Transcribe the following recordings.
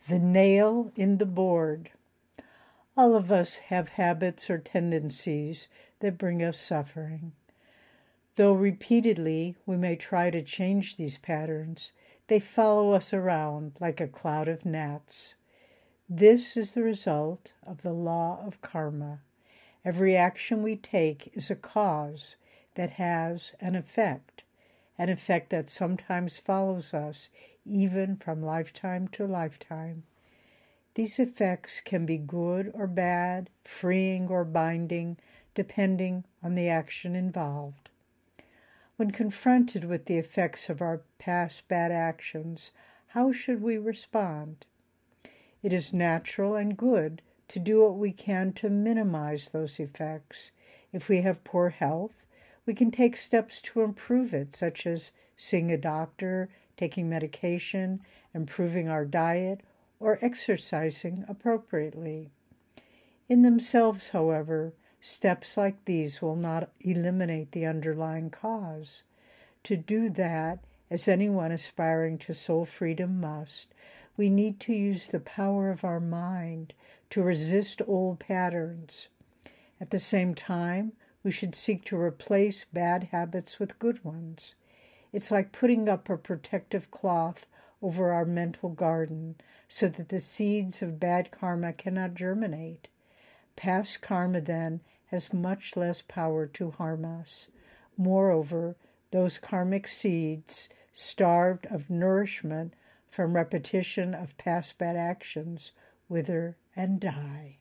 The nail in the board. All of us have habits or tendencies that bring us suffering. Though repeatedly we may try to change these patterns, they follow us around like a cloud of gnats. This is the result of the law of karma. Every action we take is a cause that has an effect that sometimes follows us even from lifetime to lifetime. These effects can be good or bad, freeing or binding, depending on the action involved. When confronted with the effects of our past bad actions, how should we respond? It is natural and good to do what we can to minimize those effects. If we have poor health, we can take steps to improve it, such as seeing a doctor, taking medication, improving our diet, or exercising appropriately. In themselves, however, steps like these will not eliminate the underlying cause. To do that, as anyone aspiring to soul freedom must, we need to use the power of our mind to resist old patterns. At the same time, we should seek to replace bad habits with good ones. It's like putting up a protective cloth over our mental garden so that the seeds of bad karma cannot germinate. Past karma, then, has much less power to harm us. Moreover, those karmic seeds, starved of nourishment from repetition of past bad actions, wither and die.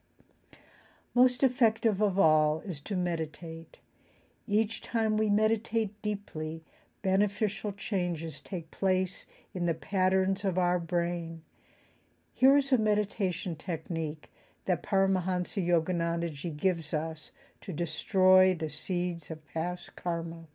Most effective of all is to meditate. Each time we meditate deeply, beneficial changes take place in the patterns of our brain. Here is a meditation technique that Paramahansa Yoganandaji gives us to destroy the seeds of past karma.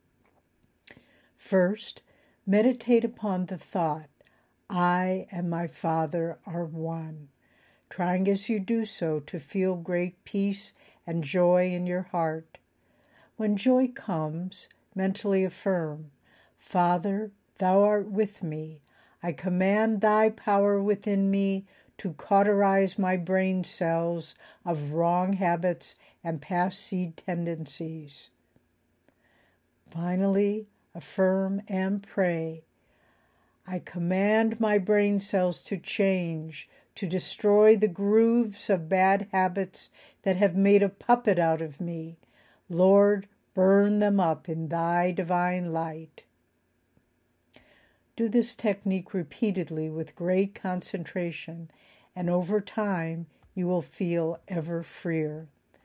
First, meditate upon the thought, I and my Father are one, trying as you do so to feel great peace and joy in your heart. When joy comes, mentally affirm, Father, thou art with me. I command thy power within me to cauterize my brain cells of wrong habits and past seed tendencies. Finally, affirm and pray, I command my brain cells to change, to destroy the grooves of bad habits that have made a puppet out of me. Lord, burn them up in thy divine light. Do this technique repeatedly with great concentration, and over time you will feel ever freer.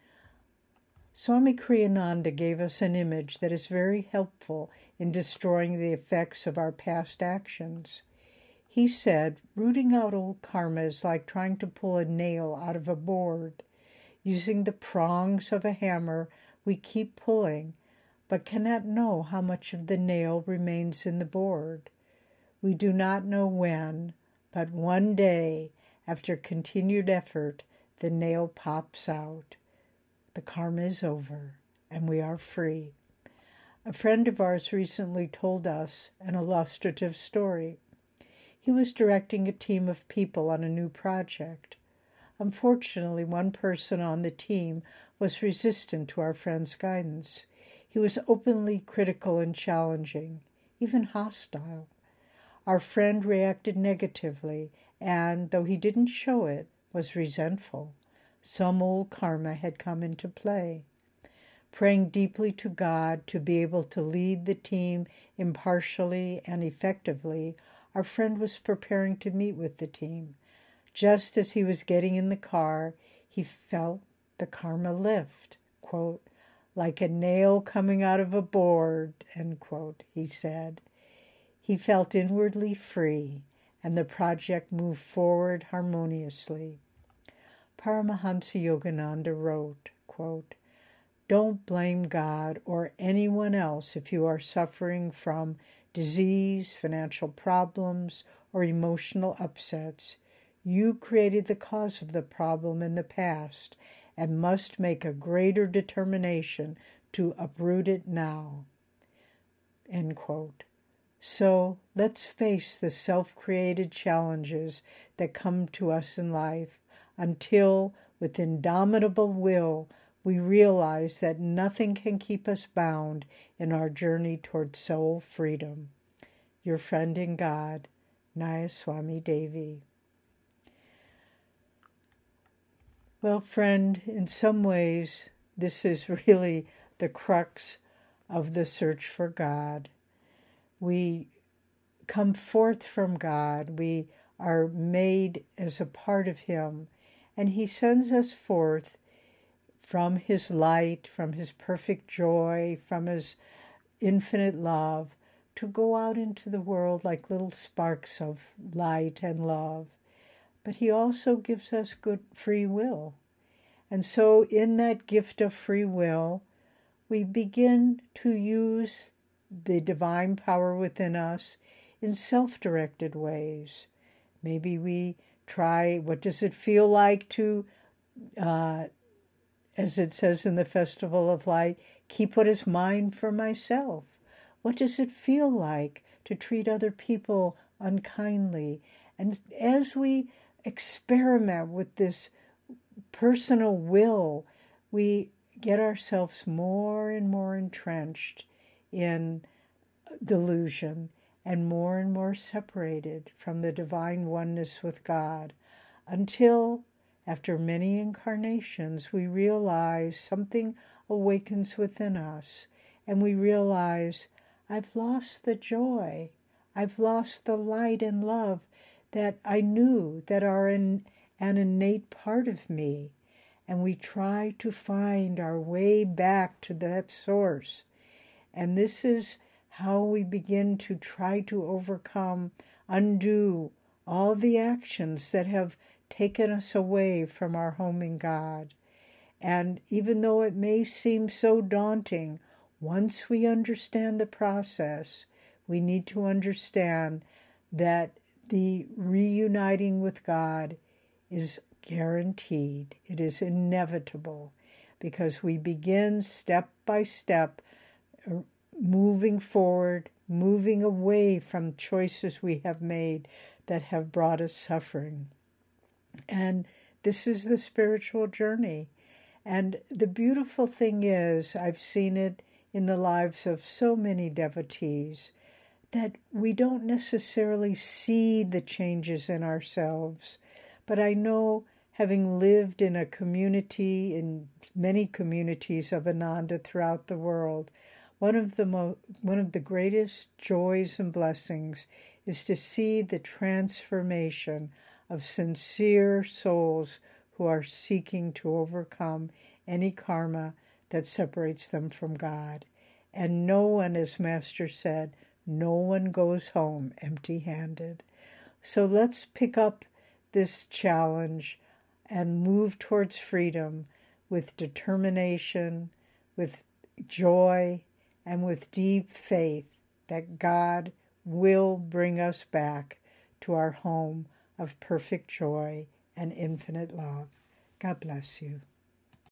Swami Kriyananda gave us an image that is very helpful in destroying the effects of our past actions. He said, rooting out old karma is like trying to pull a nail out of a board. Using the prongs of a hammer, we keep pulling, but cannot know how much of the nail remains in the board. We do not know when, but one day, after continued effort, the nail pops out. The karma is over, and we are free. A friend of ours recently told us an illustrative story. He was directing a team of people on a new project. Unfortunately, one person on the team was resistant to our friend's guidance. He was openly critical and challenging, even hostile. Our friend reacted negatively and, though he didn't show it, was resentful. Some old karma had come into play. Praying deeply to God to be able to lead the team impartially and effectively, our friend was preparing to meet with the team. Just as he was getting in the car, he felt the karma lift, quote, like a nail coming out of a board, end quote, he said. He felt inwardly free, and the project moved forward harmoniously. Paramahansa Yogananda wrote, quote, don't blame God or anyone else if you are suffering from disease, financial problems, or emotional upsets. You created the cause of the problem in the past and must make a greater determination to uproot it now. End quote. So let's face the self-created challenges that come to us in life until, with indomitable will, we realize that nothing can keep us bound in our journey toward soul freedom. Your friend in God, Nayaswami Devi. Well, friend, in some ways, this is really the crux of the search for God. We come forth from God. We are made as a part of Him. And He sends us forth from His light, from His perfect joy, from His infinite love, to go out into the world like little sparks of light and love. But He also gives us good free will. And so in that gift of free will, we begin to use the divine power within us in self-directed ways. Maybe we try, what does it feel like to, as it says in the Festival of Light, keep what is mine for myself? What does it feel like to treat other people unkindly? And as we experiment with this personal will, we get ourselves more and more entrenched in delusion and more separated from the divine oneness with God, until, after many incarnations, we realize something awakens within us, and we realize, I've lost the joy, I've lost the light and love that I knew that are an innate part of me. And we try to find our way back to that source. And this is how we begin to try to overcome, undo all the actions that have taken us away from our home in God. And even though it may seem so daunting, once we understand the process, we need to understand that the reuniting with God is guaranteed. It is inevitable, because we begin step by step moving forward, moving away from choices we have made that have brought us suffering. And this is the spiritual journey. And the beautiful thing is, I've seen it in the lives of so many devotees, that we don't necessarily see the changes in ourselves. But I know, having lived in a community, in many communities of Ananda throughout the world, one of the greatest joys and blessings is to see the transformation of sincere souls who are seeking to overcome any karma that separates them from God. And no one, as Master said, no one goes home empty-handed. So let's pick up this challenge and move towards freedom with determination, with joy, and with deep faith that God will bring us back to our home of perfect joy and infinite love. God bless you.